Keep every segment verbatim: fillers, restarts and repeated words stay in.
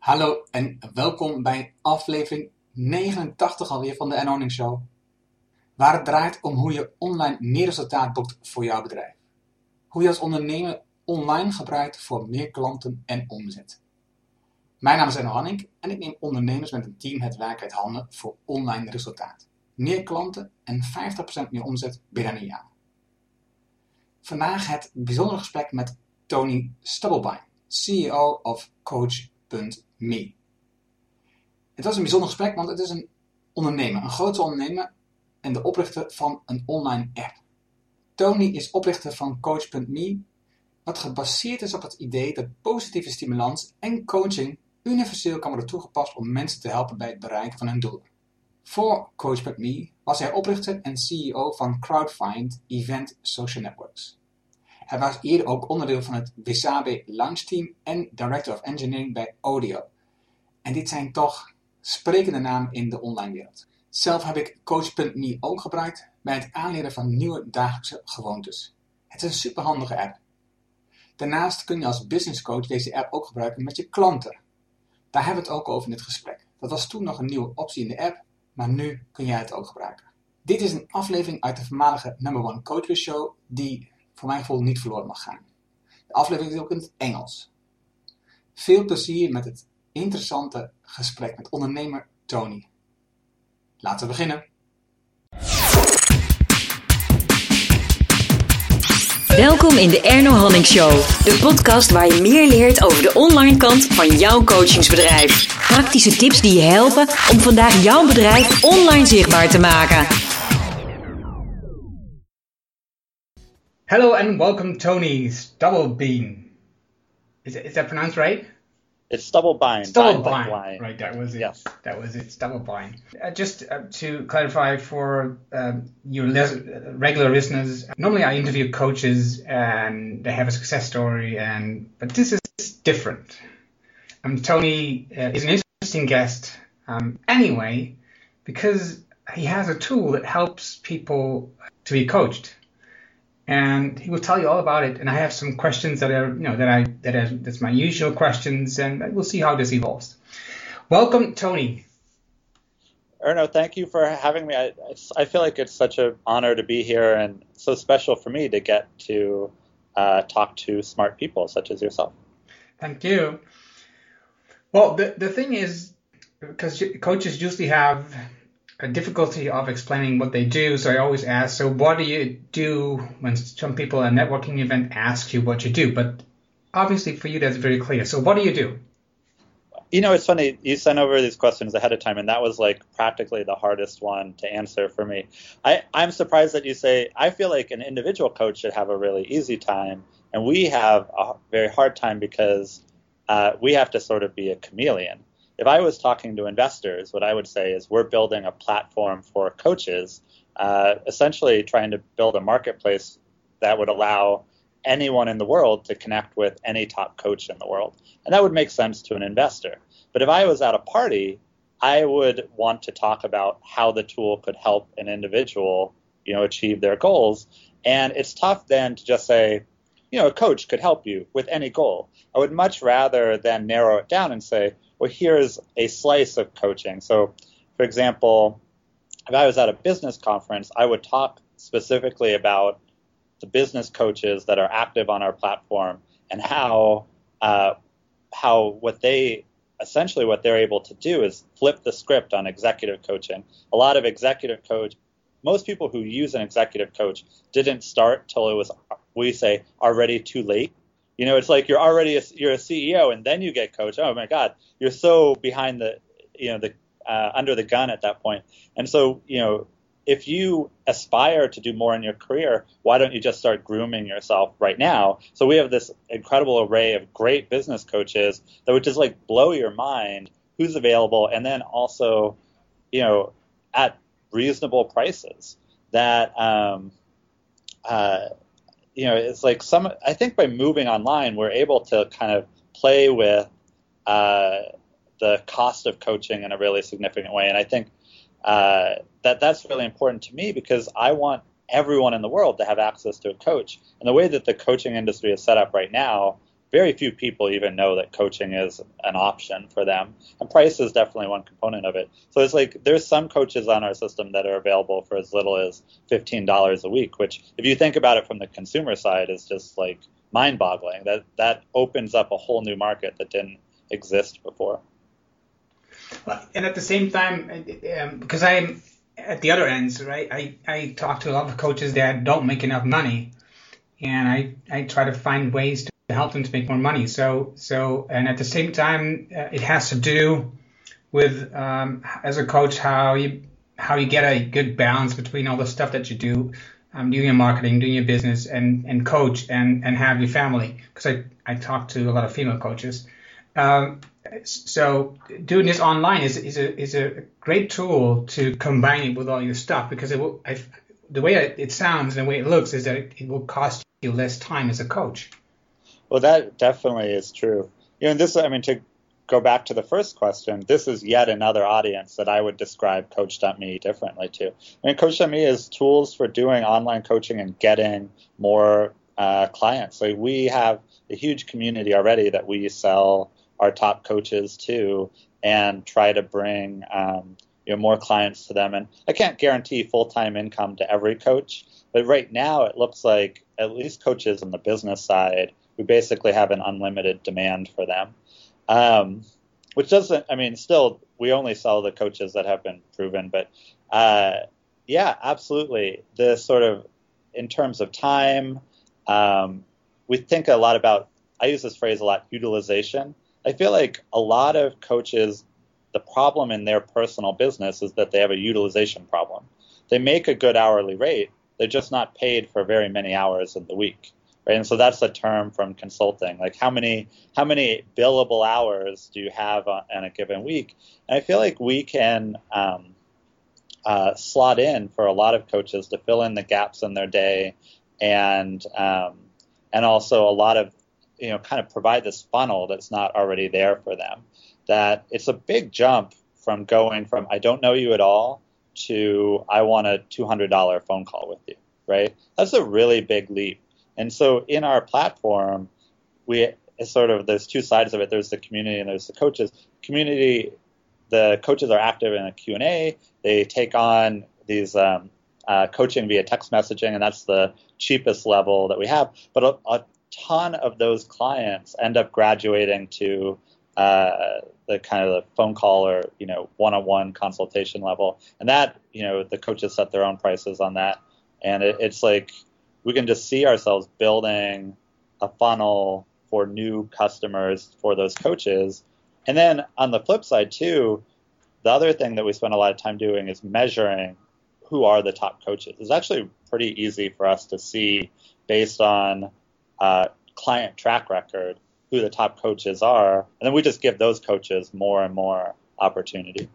Hallo en welkom bij aflevering negenentachtig alweer van de Earning Show, waar het draait om hoe je online meer resultaat boekt voor jouw bedrijf. Hoe je als ondernemer online gebruikt voor meer klanten en omzet. Mijn naam is Enno Hanning en ik neem ondernemers met een team het werk uit handen voor online resultaat. Meer klanten en vijftig procent meer omzet binnen een jaar. Vandaag het bijzondere gesprek met Tony Stubblebine, C E O of Coach punt me. Het was een bijzonder gesprek, want het is een ondernemer, een grote ondernemer en de oprichter van een online app. Tony is oprichter van Coach punt me, wat gebaseerd is op het idee dat positieve stimulans en coaching universeel kan worden toegepast om mensen te helpen bij het bereiken van hun doelen. Voor Coach punt me was hij oprichter en C E O van Crowdfind Event Social Networks. Hij was eerder ook onderdeel van het Wasabi Launch Team en Director of Engineering bij Odeo. En dit zijn toch sprekende namen in de online wereld. Zelf heb ik Coach punt me ook gebruikt bij het aanleren van nieuwe dagelijkse gewoontes. Het is een superhandige app. Daarnaast kun je als business coach deze app ook gebruiken met je klanten. Daar hebben we het ook over in dit gesprek. Dat was toen nog een nieuwe optie in de app, maar nu kun jij het ook gebruiken. Dit is een aflevering uit de voormalige Number One Coach Show die voor mijn gevoel niet verloren mag gaan. De aflevering is ook in het Engels. Veel plezier met het interessante gesprek met ondernemer Tony. Laten we beginnen. Welkom in de Erno Hanning Show, de podcast waar je meer leert over de online kant van jouw coachingsbedrijf. Praktische tips die je helpen om vandaag jouw bedrijf online zichtbaar te maken. Hello and welcome Tony Stubblebine. Is, is that pronounced right? It's Stubblebine. Stubblebine. Like Right, that was it. Yes. That was it, Stubblebine. Uh, just uh, to clarify for um, your les- regular listeners, normally I interview coaches and they have a success story, and but this is different. Um, Tony uh, is an interesting guest um, anyway, because he has a tool that helps people to be coached. And he will tell you all about it. And I have some questions that are, you know, that I that are that's my usual questions, and we'll see how this evolves. Welcome, Tony. Erno, thank you for having me. I, I feel like it's such an honor to be here, and so special for me to get to uh, talk to smart people such as yourself. Thank you. Well, the the thing is, because coaches usually have a difficulty of explaining what they do, so I always ask, so what do you do when some people at a networking event ask you what you do? But obviously for you that's very clear. So what do you do? You know, it's funny, you sent over these questions ahead of time, and that was like practically the hardest one to answer for me. I, I'm surprised that you say, I feel like an individual coach should have a really easy time, and we have a very hard time because uh, we have to sort of be a chameleon. If I was talking to investors, what I would say is we're building a platform for coaches, uh, essentially trying to build a marketplace that would allow anyone in the world to connect with any top coach in the world. And that would make sense to an investor. But if I was at a party, I would want to talk about how the tool could help an individual, you know, achieve their goals. And it's tough then to just say, you know, a coach could help you with any goal. I would much rather then narrow it down and say, well, here's a slice of coaching. So, for example, if I was at a business conference, I would talk specifically about the business coaches that are active on our platform and how uh, how what they essentially what they're able to do is flip the script on executive coaching. A lot of executive coach, most people who use an executive coach didn't start till it was, we say, already too late. You know, it's like you're already a, you're a C E O and then you get coached. Oh my God, you're so behind the, you know, the uh, under the gun at that point. And so, you know, if you aspire to do more in your career, why don't you just start grooming yourself right now? So we have this incredible array of great business coaches that would just like blow your mind who's available, and then also, you know, at reasonable prices that, um, uh, you know, it's like some, I think by moving online, we're able to kind of play with uh, the cost of coaching in a really significant way. And I think uh, that that's really important to me because I want everyone in the world to have access to a coach. And the way that the coaching industry is set up right now, very few people even know that coaching is an option for them. And price is definitely one component of it. So it's like there's some coaches on our system that are available for as little as fifteen dollars a week, which if you think about it from the consumer side is just like mind-boggling. That that opens up a whole new market that didn't exist before. And at the same time, um, because I'm at the other ends, right, I, I talk to a lot of coaches that don't make enough money, and I, I try to find ways to help them to make more money. So, so and at the same time, uh, it has to do with, um, as a coach, how you how you get a good balance between all the stuff that you do, um, doing your marketing, doing your business, and, and coach, and, and have your family. Because I, I talk to a lot of female coaches. Um, so doing this online is is a is a great tool to combine it with all your stuff, because it will. I, the way it sounds and the way it looks is that it, it will cost you less time as a coach. Well, that definitely is true. You know, this. I mean, to go back to the first question, this is yet another audience that I would describe Coach dot me differently to. I mean, Coach dot me is tools for doing online coaching and getting more uh, clients. So we have a huge community already that we sell our top coaches to and try to bring um, you know more clients to them. And I can't guarantee full-time income to every coach, but right now it looks like at least coaches on the business side, we basically have an unlimited demand for them. Um, which doesn't, I mean, still, we only sell the coaches that have been proven, but uh, yeah, absolutely. The sort of, in terms of time, um, we think a lot about, I use this phrase a lot, utilization. I feel like a lot of coaches, the problem in their personal business is that they have a utilization problem. They make a good hourly rate, they're just not paid for very many hours in the week. Right? And so that's a term from consulting, like how many how many billable hours do you have on, on a given week? And I feel like we can um, uh, slot in for a lot of coaches to fill in the gaps in their day, and um, and also a lot of, you know, kind of provide this funnel that's not already there for them. That it's a big jump from going from I don't know you at all to I want a two hundred dollars phone call with you, right? That's a really big leap. And so in our platform, we sort of, there's two sides of it. There's the community and there's the coaches. Community, the coaches are active in a Q and A. They take on these um, uh, coaching via text messaging, and that's the cheapest level that we have. But a, a ton of those clients end up graduating to uh, the kind of the phone call or, you know, one-on-one consultation level. And that, you know, the coaches set their own prices on that. And it, it's like, we can just see ourselves building a funnel for new customers for those coaches. And then on the flip side too, the other thing that we spend a lot of time doing is measuring who are the top coaches. It's actually pretty easy for us to see based on uh, client track record who the top coaches are. And then we just give those coaches more and more opportunity.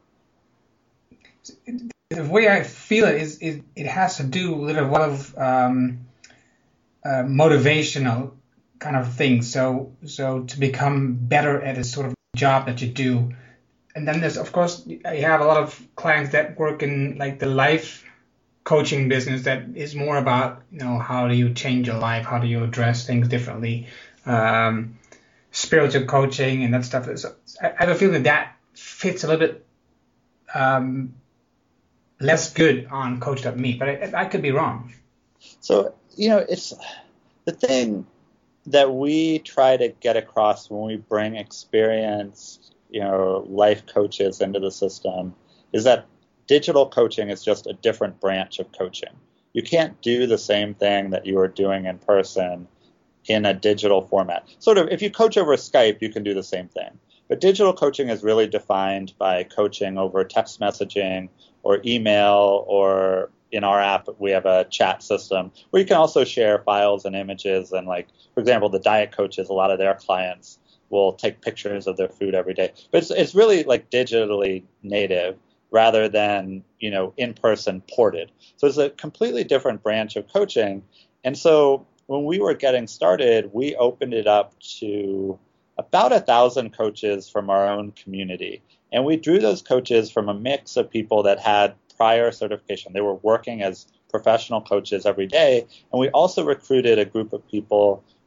The way I feel it is, is it has to do with a lot of um, uh, motivational kind of things. So, so to become better at a sort of job that you do. And then there's, of course, you have a lot of clients that work in like the life coaching business that is more about, you know, how do you change your life? How do you address things differently? Um, spiritual coaching and that stuff. So I have a feeling that that fits a little bit um, less good on Coach dot me, but I, I could be wrong. So, you know, it's the thing that we try to get across when we bring experienced, you know, life coaches into the system is that digital coaching is just a different branch of coaching. You can't do the same thing that you are doing in person in a digital format. Sort of, if you coach over Skype, you can do the same thing. But digital coaching is really defined by coaching over text messaging or email, or in our app, we have a chat system where you can also share files and images. And like, for example, the diet coaches, a lot of their clients will take pictures of their food every day. But it's, it's really like digitally native rather than, you know, in-person ported. So it's a completely different branch of coaching. And so when we were getting started, we opened it up to about a thousand coaches from our own community. And we drew those coaches from a mix of people that had prior certification. They were working as professional coaches every day. And we also recruited a group of people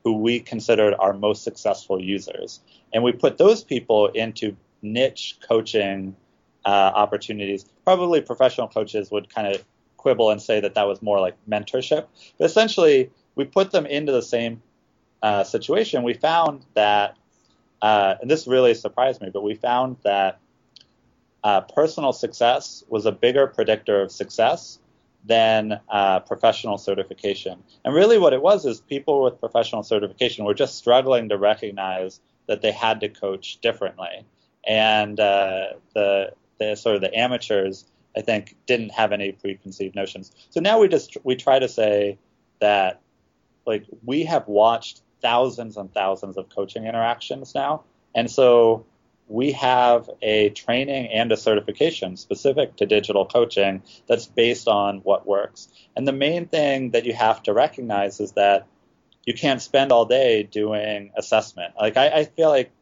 who we considered our most successful users. And we put those people into niche coaching uh, opportunities. Probably professional coaches would kind of quibble and say that that was more like mentorship. But essentially, we put them into the same uh, situation. We found that, uh, and this really surprised me, but we found that uh, personal success was a bigger predictor of success than uh, professional certification. And really what it was is people with professional certification were just struggling to recognize that they had to coach differently. And uh, the, the sort of the amateurs, I think, didn't have any preconceived notions. So now we just we try to say that, like, we have watched thousands and thousands of coaching interactions now. And so we have a training and a certification specific to digital coaching that's based on what works. And the main thing that you have to recognize is that you can't spend all day doing assessment. Like, I, I feel like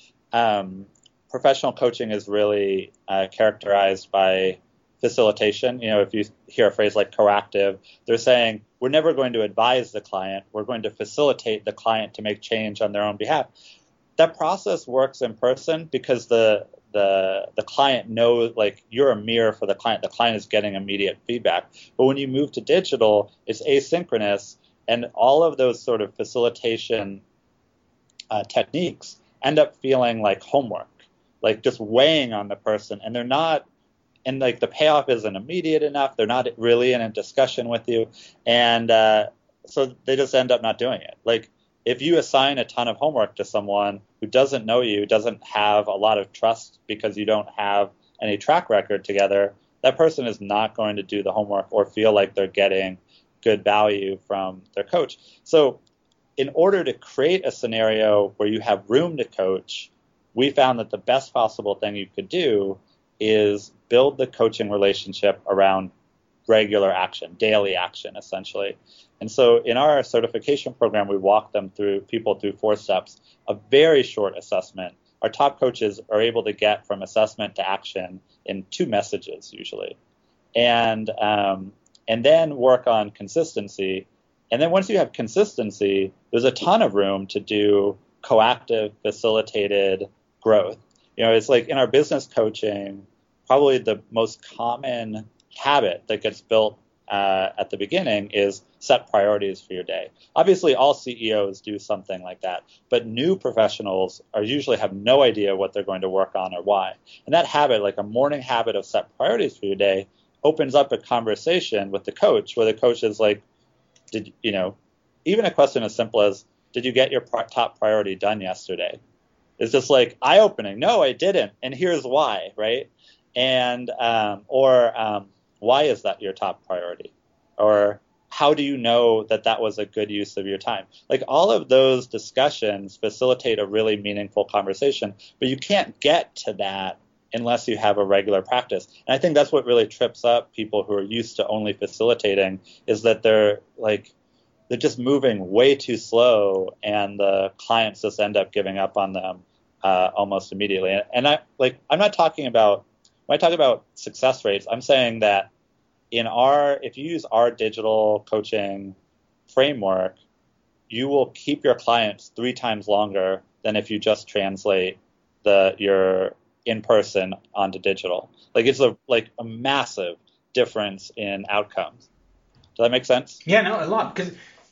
um, professional coaching is really uh, characterized by facilitation. You know, if you hear a phrase like proactive, they're saying we're never going to advise the client. We're going to facilitate the client to make change on their own behalf. That process works in person because the the the client knows, like, you're a mirror for the client. The client is getting immediate feedback. But when you move to digital, it's asynchronous, and all of those sort of facilitation uh, techniques end up feeling like homework, like just weighing on the person, and they're not, and like the payoff isn't immediate enough. They're not really in a discussion with you, and uh, so they just end up not doing it. Like, if you assign a ton of homework to someone who doesn't know you, doesn't have a lot of trust because you don't have any track record together, that person is not going to do the homework or feel like they're getting good value from their coach. So in order to create a scenario where you have room to coach, we found that the best possible thing you could do is build the coaching relationship around regular action, daily action, essentially. And so in our certification program, we walk them through, people through four steps, a very short assessment. Our top coaches are able to get from assessment to action in two messages usually. And, um, and then work on consistency. And then once you have consistency, there's a ton of room to do coactive, facilitated growth. You know, it's like in our business coaching, probably the most common habit that gets built uh, at the beginning is set priorities for your day. Obviously, all C E Os do something like that, but new professionals are usually have no idea what they're going to work on or why. And that habit, like a morning habit of set priorities for your day, opens up a conversation with the coach where the coach is like, did you know, even a question as simple as, did you get your pro- top priority done yesterday? It's just like eye-opening. No, I didn't, and here's why, right? And um, or um, why is that your top priority? Or how do you know that that was a good use of your time? Like, all of those discussions facilitate a really meaningful conversation, but you can't get to that unless you have a regular practice. And I think that's what really trips up people who are used to only facilitating, is that they're like, they're just moving way too slow, and the clients just end up giving up on them uh, almost immediately. And, and I like, I'm not talking about, when I talk about success rates, I'm saying that in our, if you use our digital coaching framework, you will keep your clients three times longer than if you just translate the your in person onto digital. Like, it's a like a massive difference in outcomes. Does that make sense? Yeah, no, a lot. Because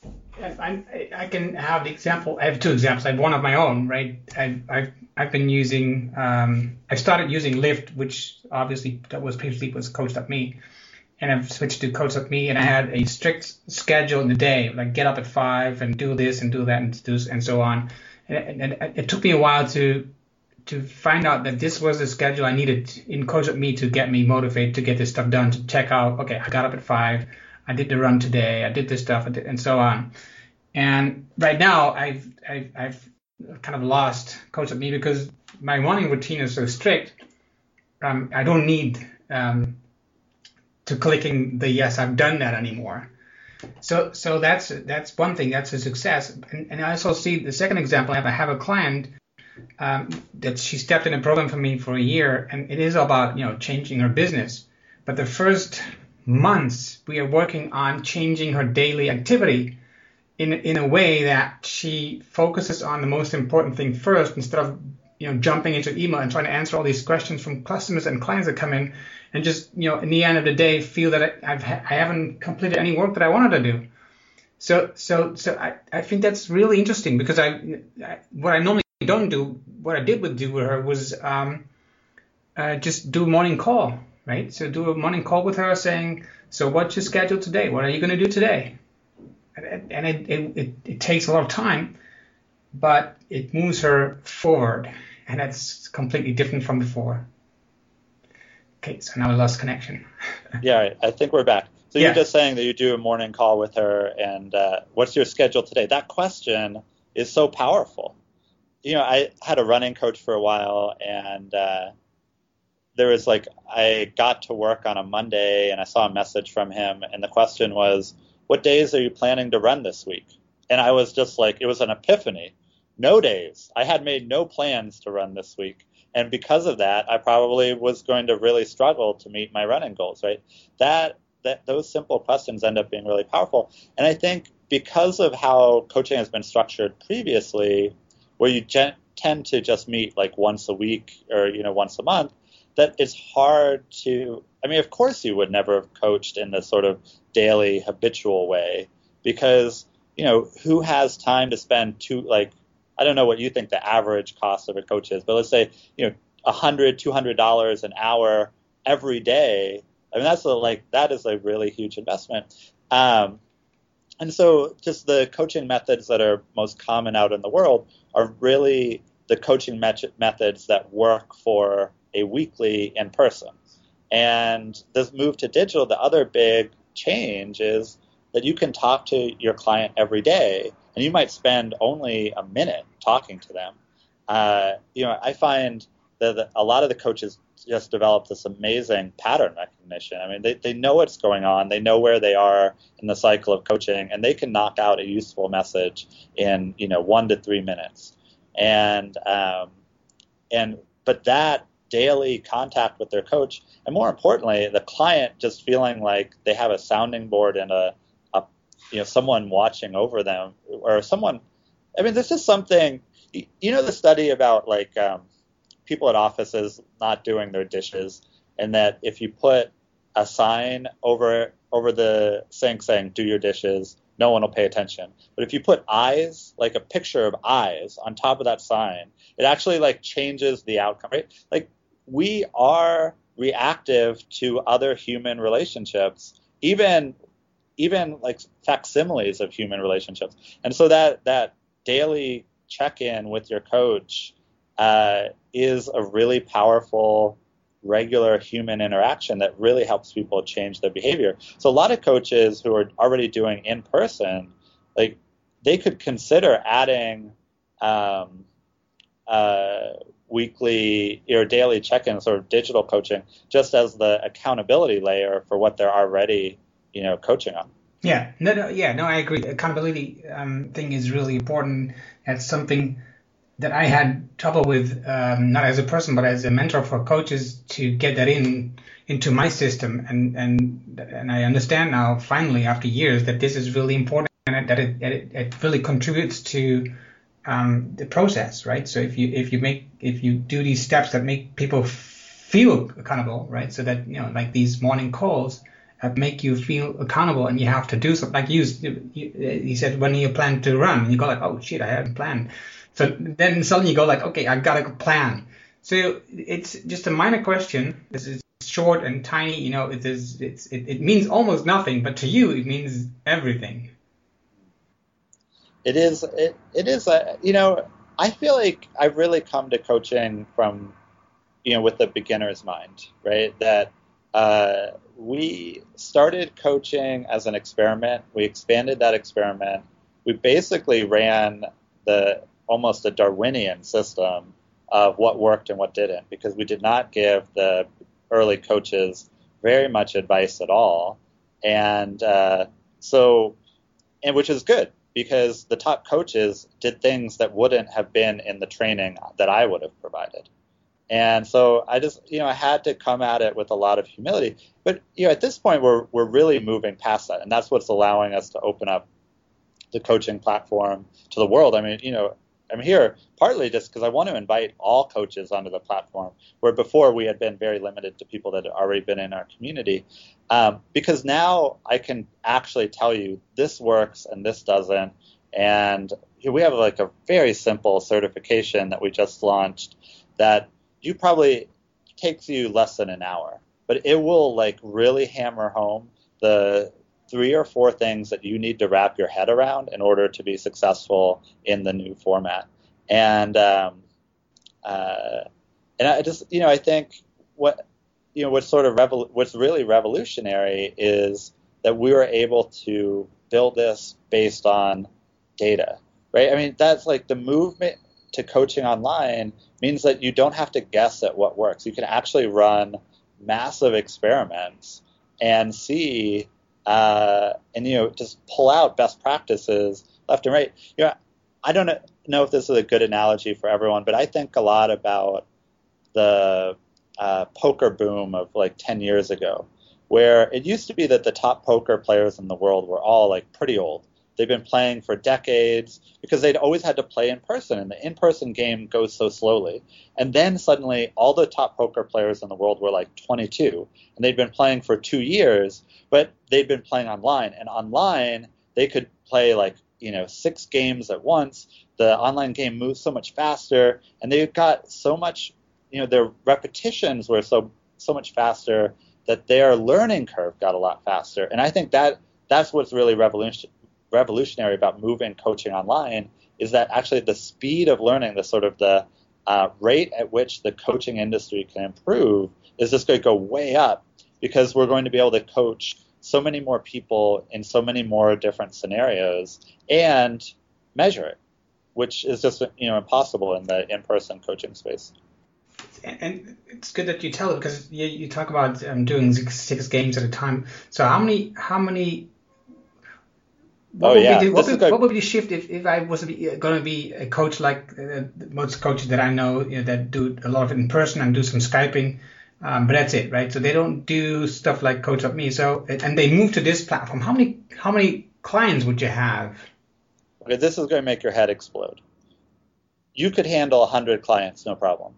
I, I, I can have the example. I have two examples. I have one of my own, right? I've I've, I've been using. Um, I started using Lyft, which obviously that was previously was Coach.me, and I've switched to Coach.me, and I had a strict schedule in the day, like get up at five and do this and do that and do and so on. And, and, and it took me a while to to find out that this was the schedule I needed in Coach.me to get me motivated to get this stuff done. To check out, okay, I got up at five. I did the run today, I did this stuff, and so on. And right now, I've, I've, I've kind of lost Coach.me because my morning routine is so strict. Um, I don't need um, to clicking the yes, I've done that anymore. So so that's that's one thing, that's a success. And, and I also see the second example, I have, I have a client um, that she stepped in a program for me for a year, and it is about, you know, changing her business. But the first months we are working on changing her daily activity, in in a way that she focuses on the most important thing first instead of you know jumping into email and trying to answer all these questions from customers and clients that come in, and just you know in the end of the day feel that I, I've I haven't completed any work that I wanted to do. So so so I, I think that's really interesting because I, I what I normally don't do, what I did with do with her was um, uh, just do a morning call, right? So do a morning call with her saying, so what's your schedule today? What are you going to do today? And, and it, it, it, it takes a lot of time, but it moves her forward, and that's completely different from before. Okay, so now I lost connection. Yeah, I think we're back. So Yeah. you're just saying that you do a morning call with her, and uh, what's your schedule today? That question is so powerful. You know, I had a running coach for a while, and uh, there was like, I got to work on a Monday, and I saw a message from him, and the question was, what days are you planning to run this week? And I was just like, it was an epiphany. No days. I had made no plans to run this week. And because of that, I probably was going to really struggle to meet my running goals, right? That that those simple questions end up being really powerful. And I think because of how coaching has been structured previously, where you gen- tend to just meet like once a week or, you know, once a month, that it's hard to, I mean, of course you would never have coached in this sort of daily habitual way because, you know, who has time to spend two, like, I don't know what you think the average cost of a coach is, but let's say, you know, one hundred dollars, two hundred dollars an hour every day. I mean, that's a, like, that is a really huge investment. Um, and so just the coaching methods that are most common out in the world are really the coaching met- methods that work for a weekly in person. And this move to digital, the other big change is that you can talk to your client every day, and you might spend only a minute talking to them. Uh, you know, I find that the, a lot of the coaches just develop this amazing pattern recognition. I mean, they, they know what's going on, they know where they are in the cycle of coaching, and they can knock out a useful message in, you know, one to three minutes. And um, and but that daily contact with their coach, and more importantly, the client just feeling like they have a sounding board and a, a you know, someone watching over them, or someone. I mean, this is something. You know, the study about like um, people at offices not doing their dishes, and that if you put a sign over over the sink saying "Do your dishes," no one will pay attention. But if you put eyes, like a picture of eyes on top of that sign, it actually like changes the outcome, right? Like we are reactive to other human relationships, even even like facsimiles of human relationships. And so that that daily check-in with your coach uh, is a really powerful regular human interaction that really helps people change their behavior. So a lot of coaches who are already doing in person, like they could consider adding um, uh, weekly or daily check-ins or digital coaching just as the accountability layer for what they're already, you know, coaching on. Yeah, no, no, yeah, no, I agree. The accountability um, thing is really important. That's something that I had trouble with, um, not as a person, but as a mentor for coaches, to get that in into my system. And and and I understand now, finally, after years, that this is really important and that it it, it really contributes to um, the process, right? So if you if you make if you do these steps that make people feel accountable, right? So that, you know, like these morning calls that make you feel accountable, and you have to do something. Like you, you, you said, when you plan to run, and you go like, oh shit, I hadn't planned. So then suddenly you go like, okay, I got a plan. So it's just a minor question. This is short and tiny, you know, it is, it's, it, it means almost nothing, but to you, it means everything. It is, it, it is, a, you know, I feel like I've really come to coaching from, you know, with the beginner's mind, right? That uh, we started coaching as an experiment. We expanded that experiment. We basically ran the almost a Darwinian system of what worked and what didn't, because we did not give the early coaches very much advice at all. And uh, so, and which is good, because the top coaches did things that wouldn't have been in the training that I would have provided. And so I just, you know, I had to come at it with a lot of humility. But, you know, at this point, we're we're really moving past that. And that's what's allowing us to open up the coaching platform to the world. I mean, you know, I'm here partly just because I want to invite all coaches onto the platform, where before we had been very limited to people that had already been in our community. Um, because now I can actually tell you this works and this doesn't. And we have like a very simple certification that we just launched that you probably takes you less than an hour, but it will like really hammer home the three or four things that you need to wrap your head around in order to be successful in the new format. And um, uh, and I just, you know, I think what, you know, what's sort of revol- what's really revolutionary is that we were able to build this based on data, right? I mean, that's like the movement to coaching online means that you don't have to guess at what works. You can actually run massive experiments and see Uh, and, you know, just pull out best practices left and right. You know, I don't know if this is a good analogy for everyone, but I think a lot about the uh, poker boom of like ten years ago, where it used to be that the top poker players in the world were all like pretty old. They've been playing for decades because they'd always had to play in person, and the in-person game goes so slowly. And then suddenly all the top poker players in the world were like twenty-two, and they'd been playing for two years, but they'd been playing online. And online, they could play like, you know, six games at once. The online game moves so much faster, and they got so much, you know, their repetitions were so so much faster that their learning curve got a lot faster. And I think that that's what's really revolution, revolutionary about moving coaching online, is that actually the speed of learning, the sort of the uh, rate at which the coaching industry can improve is just going to go way up, because we're going to be able to coach so many more people in so many more different scenarios and measure it, which is just, you know, impossible in the in-person coaching space. And it's good that you tell it, because you, you talk about um, doing six, six games at a time. So how many, how many, what, oh, would, yeah. be the, what, would, a... what would be the shift if, if I was going to be a coach like uh, most coaches that I know, you know, that do a lot of it in person and do some Skyping, um, but that's it, right? So they don't do stuff like Coach Up Me. So, and they move to this platform. How many, how many clients would you have? Okay, this is going to make your head explode. You could handle one hundred clients, no problem.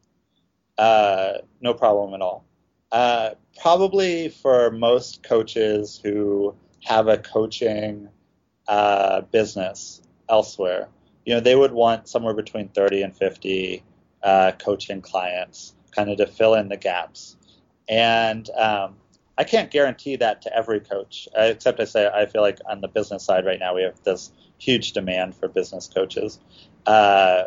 Uh, no problem at all. Uh, probably for most coaches who have a coaching uh, business elsewhere, you know, they would want somewhere between thirty and fifty uh, coaching clients, kind of to fill in the gaps. And um, I can't guarantee that to every coach, except I say I feel like on the business side right now we have this huge demand for business coaches. Uh,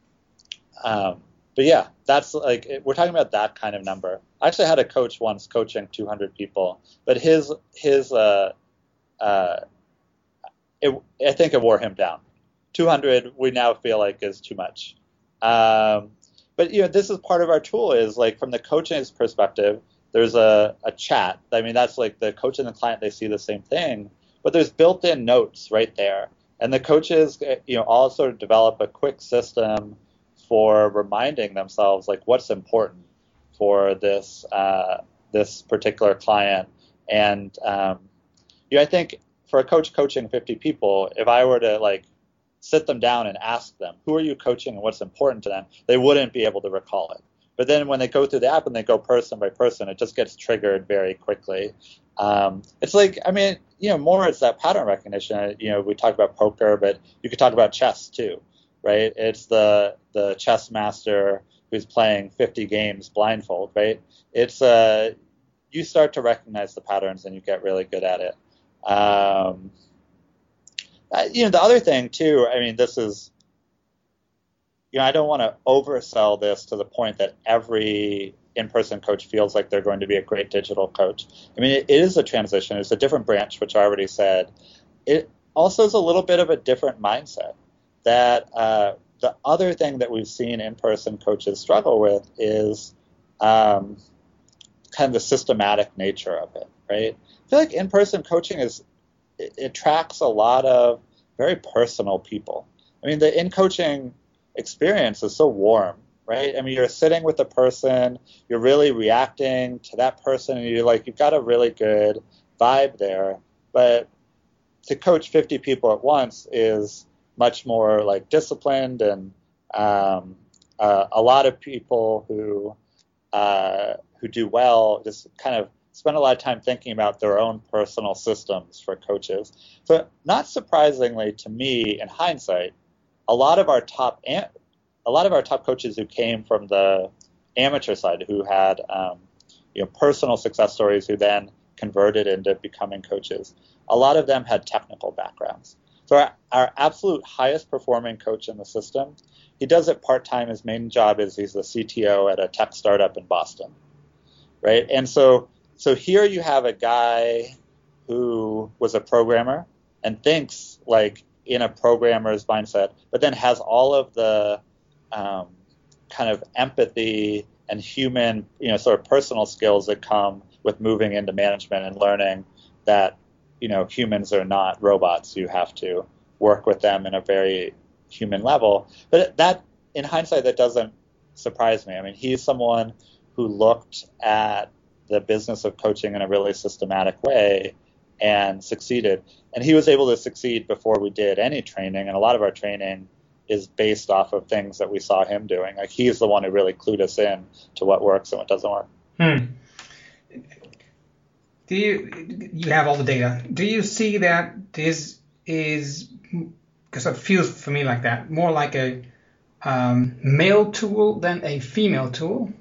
um, But yeah, that's like, we're talking about that kind of number. I actually had a coach once coaching two hundred people, but his, his, uh, uh, it, I think it wore him down. two hundred we now feel like is too much. Um, but, you know, this is part of our tool, is like from the coach's perspective, there's a, a chat. I mean, that's like the coach and the client, they see the same thing, but there's built-in notes right there. And the coaches, you know, all sort of develop a quick system for reminding themselves like what's important for this uh, this particular client. And um, you know, I think for a coach coaching fifty people, if I were to like sit them down and ask them, who are you coaching and what's important to them, they wouldn't be able to recall it. But then when they go through the app and they go person by person, it just gets triggered very quickly. Um, it's like, I mean, you know, more it's that pattern recognition. You know, we talk about poker, but you could talk about chess too. Right? It's the the chess master who's playing fifty games blindfold, right? It's uh, you start to recognize the patterns and you get really good at it. Um, you know, the other thing too, I mean, this is, you know, I don't want to oversell this to the point that every in-person coach feels like they're going to be a great digital coach. I mean, it, it is a transition. It's a different branch, which I already said. It also is a little bit of a different mindset. That uh, the other thing that we've seen in-person coaches struggle with is um, kind of the systematic nature of it, right? I feel like in-person coaching is, it, it attracts a lot of very personal people. I mean, the in-coaching experience is so warm, right? I mean, you're sitting with a person, you're really reacting to that person, and you're like, you've got a really good vibe there. But to coach fifty people at once is much more like disciplined, and um, uh, a lot of people who uh, who do well just kind of spend a lot of time thinking about their own personal systems for coaches. So not surprisingly to me, in hindsight, a lot of our top a lot of our top coaches who came from the amateur side, who had um, you know personal success stories, who then converted into becoming coaches, a lot of them had technical backgrounds. So our, our absolute highest performing coach in the system, he does it part-time. His main job is he's the C T O at a tech startup in Boston, right? And so So here you have a guy who was a programmer and thinks like in a programmer's mindset, but then has all of the um, kind of empathy and human, you know, sort of personal skills that come with moving into management and learning that, you know, humans are not robots. You have to work with them in a very human level. But that, in hindsight, that doesn't surprise me. I mean, he's someone who looked at the business of coaching in a really systematic way and succeeded. And he was able to succeed before we did any training. And a lot of our training is based off of things that we saw him doing. Like he's the one who really clued us in to what works and what doesn't work. Hmm. Do you, you have all the data. Do you see that this is, because it feels for me like that, more like a um, male tool than a female tool?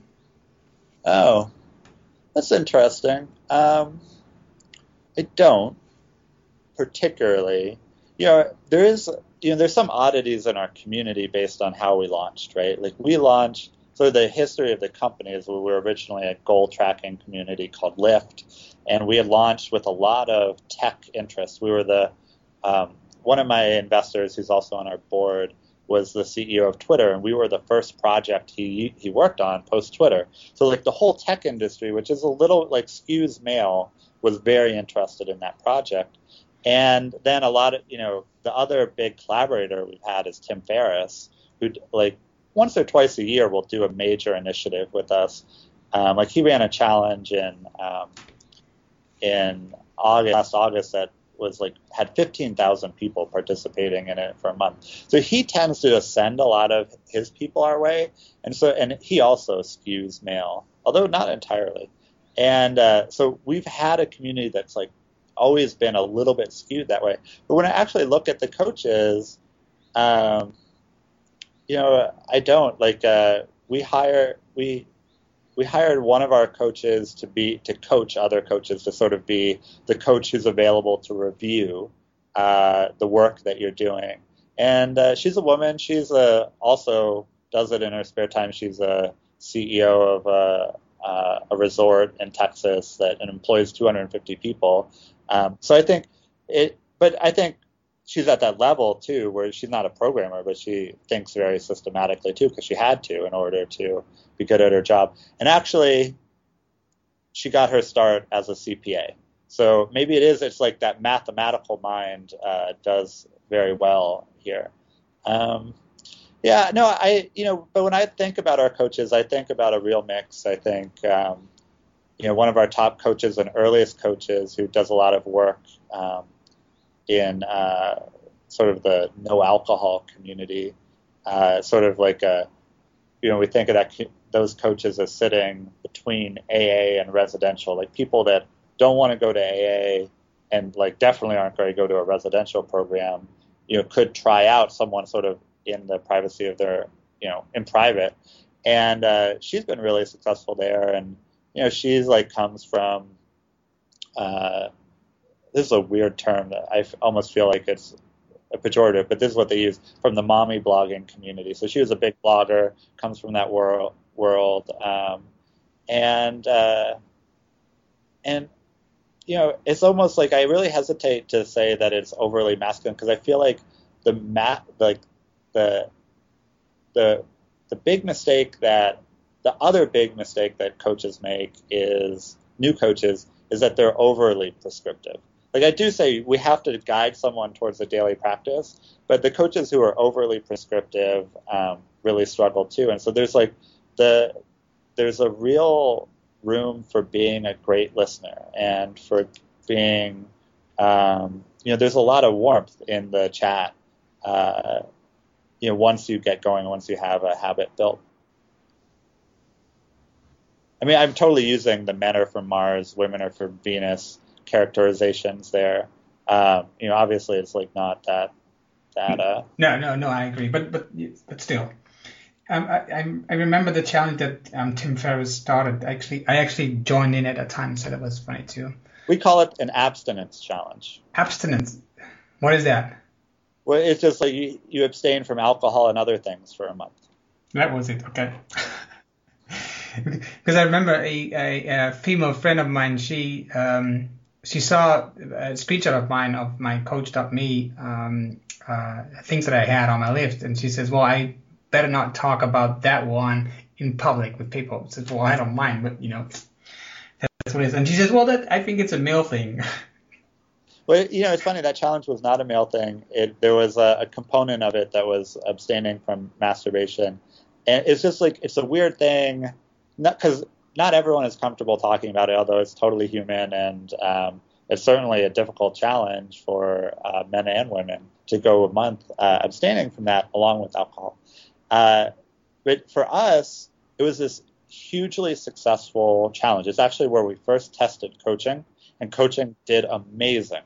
Oh, that's interesting. Um, I don't particularly. You know, there is, you know, there's some oddities in our community based on how we launched, right? Like we launched, so the history of the company is we were originally a goal tracking community called Lyft, and we had launched with a lot of tech interests. We were the, um, one of my investors who's also on our board was the C E O of Twitter, and we were the first project he he worked on post-Twitter. So like the whole tech industry, which is a little like skews male, was very interested in that project. And then a lot of, you know, the other big collaborator we've had is Tim Ferriss, who like once or twice a year will do a major initiative with us. Um, like he ran a challenge in um, in August, last August that was like had fifteen thousand people participating in it for a month. So he tends to send a lot of his people our way, and so and he also skews male, although not entirely. And uh, so we've had a community that's like always been a little bit skewed that way. But when I actually look at the coaches, um, you know, I don't like uh, we hire we. We hired one of our coaches to be to coach other coaches, to sort of be the coach who's available to review uh, the work that you're doing. And uh, she's a woman. She's a, also does it in her spare time. She's a C E O of a, uh, a resort in Texas that employs two hundred fifty people. Um, so I think it, but I think she's at that level too, where she's not a programmer, but she thinks very systematically too, because she had to in order to be good at her job. And actually, she got her start as a C P A. So maybe it is, it's like that mathematical mind uh, does very well here. Um, yeah, no, I, you know, but when I think about our coaches, I think about a real mix. I think, um, you know, one of our top coaches and earliest coaches who does a lot of work um, in uh, sort of the no alcohol community, uh, sort of like a, you know, we think of that those coaches as sitting between A A and residential, like people that don't want to go to A A and like definitely aren't going to go to a residential program, you know, could try out someone sort of in the privacy of their, you know, in private. And uh, she's been really successful there. And, you know, she's like comes from, uh, this is a weird term that I f- almost feel like it's a pejorative, but this is what they use, from the mommy blogging community. So she was a big blogger, comes from that world, world, um, and uh, and you know, it's almost like I really hesitate to say that it's overly masculine, because I feel like the ma- like the the the big mistake that the other big mistake that coaches make is new coaches is that they're overly prescriptive. Like I do say we have to guide someone towards a daily practice, but the coaches who are overly prescriptive um, really struggle too. And so there's like the there's a real room for being a great listener and for being um, you know, there's a lot of warmth in the chat, uh, you know, once you get going, once you have a habit built. I mean, I'm totally using the men are from Mars, women are from Venus characterizations there. Um, you know, obviously it's like not that, that, uh. No, no, no, I agree. But, but, but still, um, I, I, I remember the challenge that um, Tim Ferriss started. Actually, I actually joined in at that time, so that was funny too. We call it an abstinence challenge. Abstinence. What is that? Well, it's just like you, you abstain from alcohol and other things for a month. That was it. Okay. Because I remember a, a, a female friend of mine, she um, she saw a screenshot of mine of my coach dot me um, uh, things that I had on my list, and she says, well, I better not talk about that one in public with people. I says, well, I don't mind, but, you know, that's what it is. And she says, well, that I think it's a male thing. Well, you know, it's funny, that challenge was not a male thing. It, there was a, a component of it that was abstaining from masturbation. And it's just like, it's a weird thing, not because not everyone is comfortable talking about it, although it's totally human. And um, it's certainly a difficult challenge for uh, men and women to go a month uh, abstaining from that along with alcohol. Uh, but for us, it was this hugely successful challenge. It's actually where we first tested coaching, and coaching did amazing.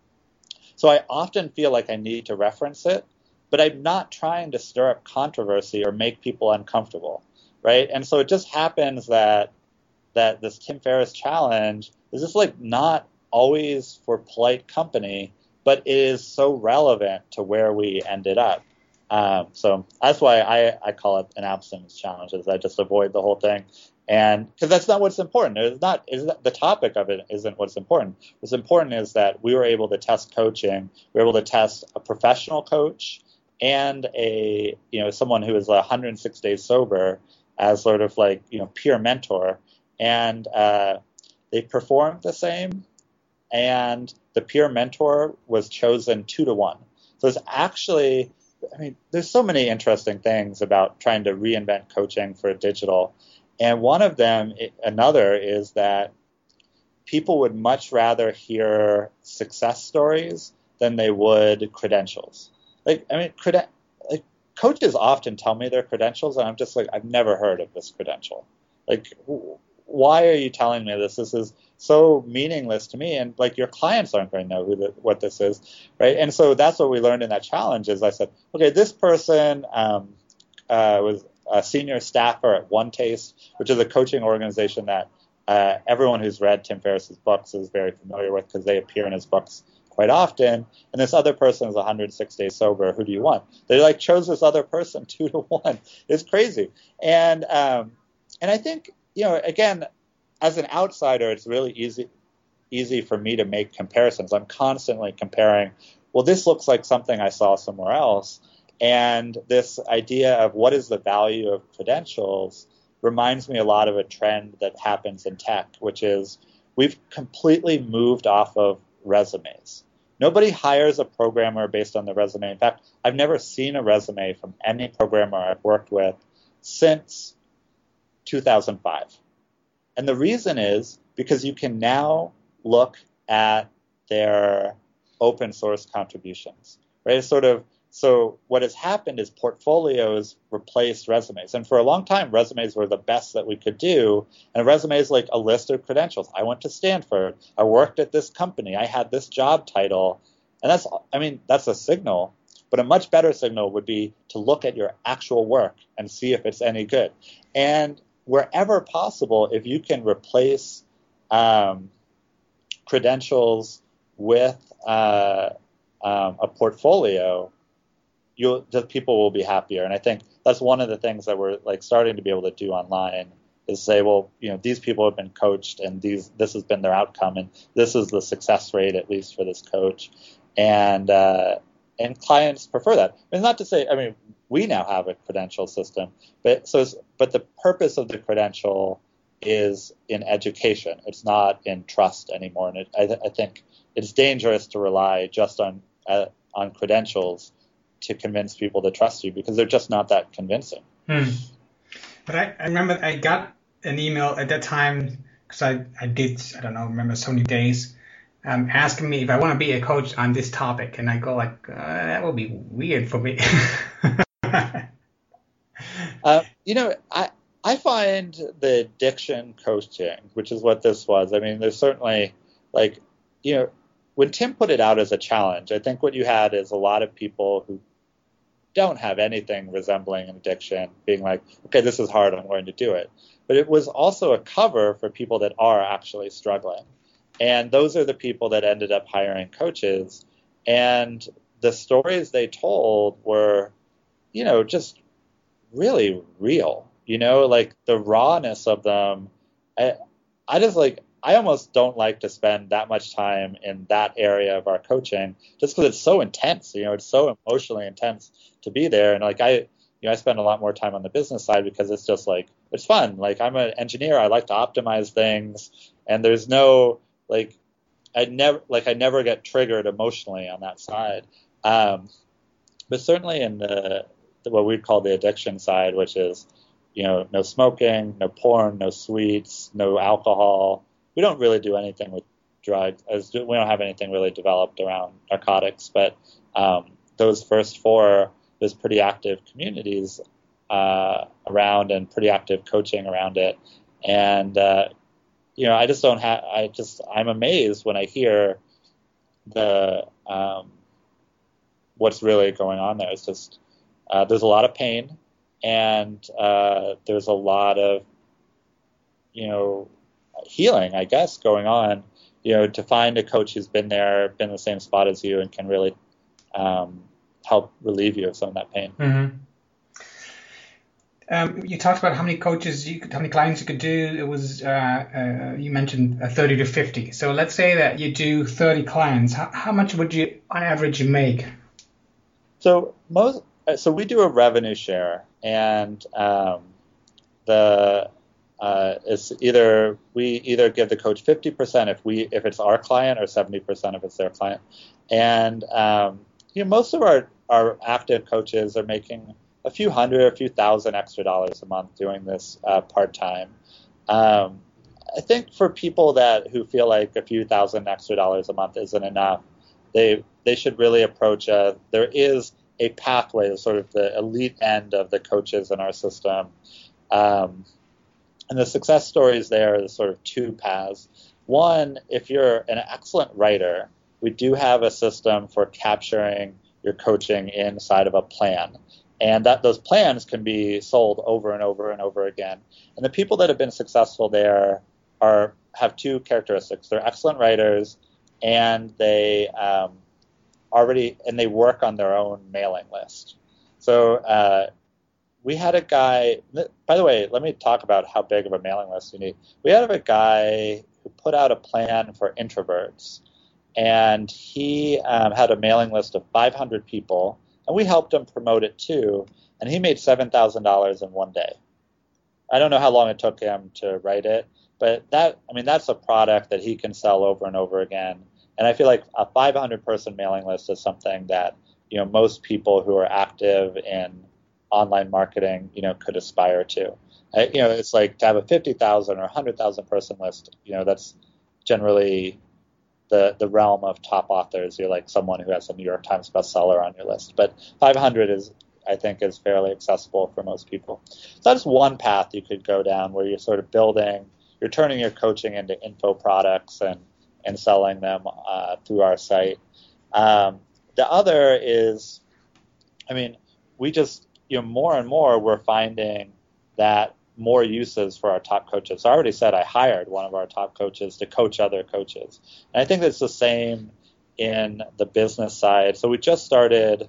So I often feel like I need to reference it, but I'm not trying to stir up controversy or make people uncomfortable, right? And so it just happens that that this Tim Ferriss challenge is just like not always for polite company, but it is so relevant to where we ended up. Um, so that's why I, I call it an abstinence challenge, is I just avoid the whole thing. And because that's not what's important. It's not, it's not, the topic of it isn't what's important. What's important is that we were able to test coaching. We were able to test a professional coach and a, you know, someone who is one hundred six days sober as sort of like, you know, peer mentor. And uh, they performed the same. And the peer mentor was chosen two to one. So it's actually, I mean, there's so many interesting things about trying to reinvent coaching for digital. And one of them, another, is that people would much rather hear success stories than they would credentials. Like, I mean, creden- like coaches often tell me their credentials, and I'm just like, I've never heard of this credential. Like, why are you telling me this? This is so meaningless to me, and like your clients aren't going to know who the, what this is, right? And so that's what we learned in that challenge. Is I said, okay, this person um, uh, was a senior staffer at One Taste, which is a coaching organization that uh, everyone who's read Tim Ferriss's books is very familiar with because they appear in his books quite often. And this other person is one hundred six days sober. Who do you want? They like chose this other person two to one. It's crazy. And um, and I think, you know, again, as an outsider, it's really easy easy for me to make comparisons. I'm constantly comparing, well, this looks like something I saw somewhere else. And this idea of what is the value of credentials reminds me a lot of a trend that happens in tech, which is we've completely moved off of resumes. Nobody hires a programmer based on the resume. In fact, I've never seen a resume from any programmer I've worked with since two thousand five. And the reason is because you can now look at their open source contributions, right? It's sort of, so what has happened is portfolios replaced resumes. And for a long time, resumes were the best that we could do. And a resume is like a list of credentials. I went to Stanford. I worked at this company. I had this job title. And that's, I mean, that's a signal. But a much better signal would be to look at your actual work and see if it's any good. And wherever possible, if you can replace um, credentials with uh, um, a portfolio, you'll, the people will be happier. And I think that's one of the things that we're like starting to be able to do online is say, well, you know, these people have been coached and these this has been their outcome, and this is the success rate at least for this coach, and uh, and clients prefer that. I mean, not to say, I mean, we now have a credential system, but so but the purpose of the credential is in education. It's not in trust anymore, and it, I, I think it's dangerous to rely just on uh, on credentials to convince people to trust you, because they're just not that convincing. Hmm. But I, I remember I got an email at that time because I, I did, I don't know, remember so many days. um, asking me if I want to be a coach on this topic, and I go like, uh, that would be weird for me. uh, you know, I I find the addiction coaching, which is what this was. I mean, there's certainly like, you know, when Tim put it out as a challenge, I think what you had is a lot of people who don't have anything resembling an addiction being like, okay, this is hard, I'm going to do it. But it was also a cover for people that are actually struggling. And those are the people that ended up hiring coaches. And the stories they told were, you know, just really real, you know, like the rawness of them. I, I just like, I almost don't like to spend that much time in that area of our coaching just because it's so intense, you know, it's so emotionally intense to be there. And like, I, you know, I spend a lot more time on the business side because it's just like, it's fun. Like I'm an engineer. I like to optimize things, and there's no, like, I never, like I never get triggered emotionally on that side. Um, but certainly in the, the, what we'd call the addiction side, which is, you know, no smoking, no porn, no sweets, no alcohol. We don't really do anything with drugs. As we don't have anything really developed around narcotics, but um, those first four, there's pretty active communities uh, around and pretty active coaching around it. And, uh, you know, I just don't have, I just, I'm amazed when I hear the, um, what's really going on there. It's just, uh, there's a lot of pain, and uh, there's a lot of, you know, healing, I guess, going on, you know, to find a coach who's been there, been in the same spot as you, and can really um, help relieve you of some of that pain. Mm-hmm. Um, you talked about how many coaches you could, how many clients you could do. It was, uh, uh, you mentioned uh, thirty to fifty. So let's say that you do thirty clients. How, how much would you, on average, you make? So most, so we do a revenue share, and um, the uh, it's either we either give the coach fifty percent if we if it's our client, or seventy percent if it's their client. And um, you know, most of our our active coaches are making a few hundred, a few thousand extra dollars a month doing this uh, part-time. Um, I think for people that who feel like a few thousand extra dollars a month isn't enough, they they should really approach a, there is a pathway, sort of the elite end of the coaches in our system. Um, and the success stories there is sort of two paths. One, if you're an excellent writer, we do have a system for capturing your coaching inside of a plan. And that those plans can be sold over and over and over again. And the people that have been successful there are have two characteristics. They're excellent writers, and they um, already and they work on their own mailing list. So uh, we had a guy. By the way, let me talk about how big of a mailing list you need. We had a guy who put out a plan for introverts, and he um, had a mailing list of five hundred people. And we helped him promote it too, and he made seven thousand dollars in one day. I don't know how long it took him to write it, but that, I mean, that's a product that he can sell over and over again. And I feel like a five hundred person mailing list is something that, you know, most people who are active in online marketing, you know, could aspire to. I, you know, it's like to have a fifty thousand or one hundred thousand person list, you know, that's generally the the realm of top authors. You're like someone who has a New York Times bestseller on your list. But five hundred is, I think, is fairly accessible for most people. So that's one path you could go down, where you're sort of building, you're turning your coaching into info products and, and selling them uh, through our site. Um, the other is, I mean, we just, you know, more and more we're finding that more uses for our top coaches. So I already said I hired one of our top coaches to coach other coaches. And I think that's the same in the business side. So we just started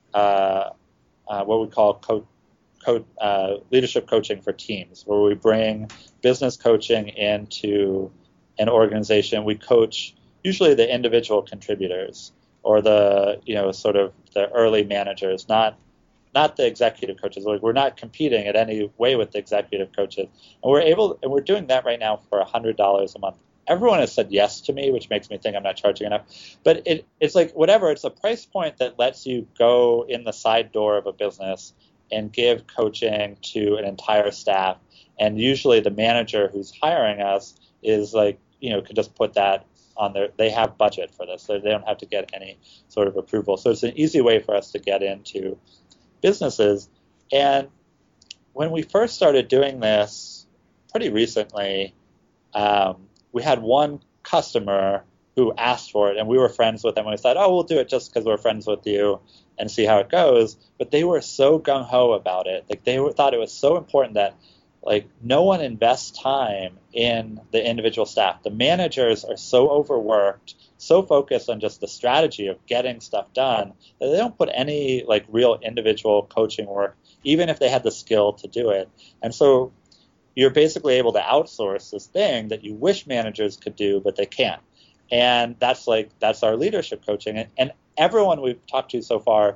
uh, uh, what we call co- co- uh, leadership coaching for teams, where we bring business coaching into an organization. We coach usually the individual contributors, or the, you know, sort of the early managers, not not the executive coaches. Like, we're not competing in any way with the executive coaches. And we're able, and we're doing that right now for one hundred dollars a month. Everyone has said yes to me, which makes me think I'm not charging enough. But it, it's like, whatever, it's a price point that lets you go in the side door of a business and give coaching to an entire staff. And usually the manager who's hiring us is like, you know, could just put that on their, they have budget for this, so they don't have to get any sort of approval. So it's an easy way for us to get into businesses. And when we first started doing this pretty recently, um, we had one customer who asked for it, and we were friends with them, and we said, oh, we'll do it just because we're friends with you and see how it goes. But they were so gung-ho about it. Like, they were, thought it was so important that, like, no one invests time in the individual staff. The managers are so overworked, so focused on just the strategy of getting stuff done, that they don't put any, like, real individual coaching work, even if they had the skill to do it. And so you're basically able to outsource this thing that you wish managers could do, but they can't. And that's like, that's our leadership coaching. And, and everyone we've talked to so far,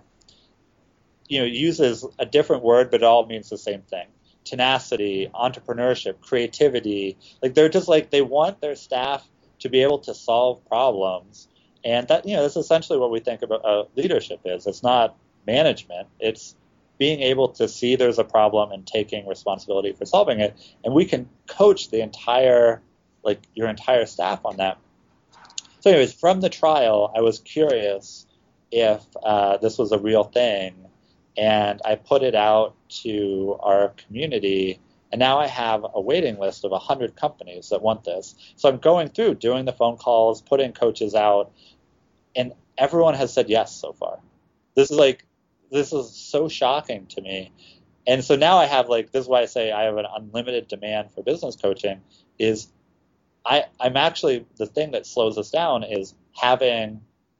you know, uses a different word, but it all means the same thing. Tenacity, entrepreneurship, creativity. Like, they're just like, they want their staff to be able to solve problems. And that, you know, that's essentially what we think about uh, leadership is. It's not management. It's being able to see there's a problem and taking responsibility for solving it. And we can coach the entire, like, your entire staff on that. So anyways, from the trial, I was curious if uh, this was a real thing, and I put it out to our community, and now I have a waiting list of one hundred companies that want this. So I'm going through, doing the phone calls, putting coaches out, and everyone has said yes so far. This is like, this is so shocking to me. And so now I have, like, this is why I say I have an unlimited demand for business coaching, is I, I'm actually, the thing that slows us down is having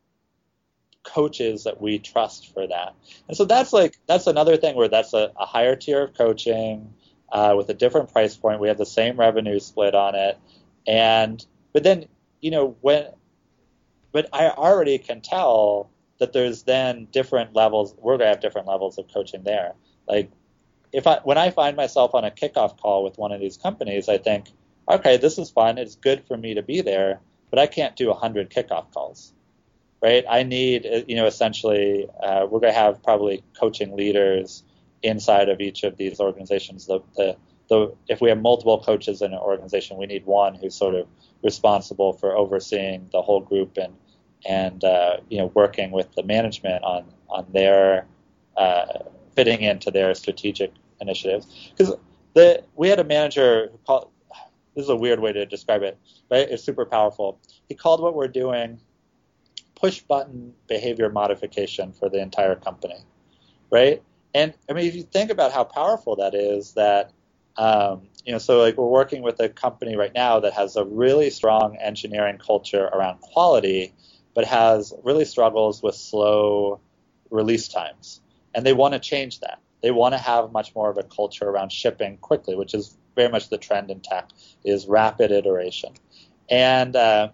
coaches that we trust for that. And so that's like, that's another thing where that's a, a higher tier of coaching uh, with a different price point. We have the same revenue split on it. And, but then, you know, when, but I already can tell that there's then different levels, we're going to have different levels of coaching there. Like, if I, when I find myself on a kickoff call with one of these companies, I think, okay, this is fun. It's good for me to be there, but I can't do one hundred kickoff calls, right? I need, you know, essentially, uh, we're going to have probably coaching leaders inside of each of these organizations. The, the, the, if we have multiple coaches in an organization, we need one who's sort of responsible for overseeing the whole group and, and uh, you know, working with the management on, on their uh, fitting into their strategic initiatives. Because the we had a manager who called, this is a weird way to describe it, but it's super powerful. He called what we're doing push-button behavior modification for the entire company, right? And, I mean, if you think about how powerful that is, that, um, you know, so, like, we're working with a company right now that has a really strong engineering culture around quality, but has really struggles with slow release times. And they want to change that. They want to have much more of a culture around shipping quickly, which is very much the trend in tech, is rapid iteration. And uh,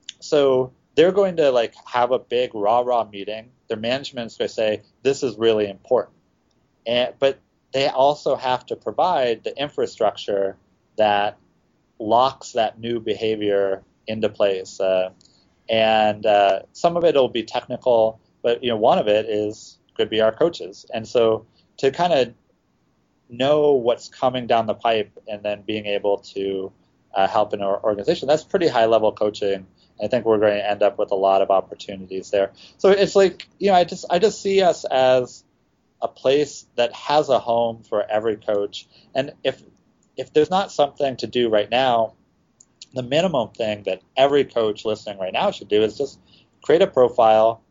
so they're going to, like, have a big rah-rah meeting. Their management's going to say, this is really important. And, but they also have to provide the infrastructure that locks that new behavior into place. Uh, and uh, some of it will be technical, but, you know, one of it is could be our coaches. And so to kind of know what's coming down the pipe and then being able to uh, help in our organization, that's pretty high-level coaching. I think we're going to end up with a lot of opportunities there. So it's like, you know, I just I just see us as a place that has a home for every coach. And if if there's not something to do right now, the minimum thing that every coach listening right now should do is just create a profile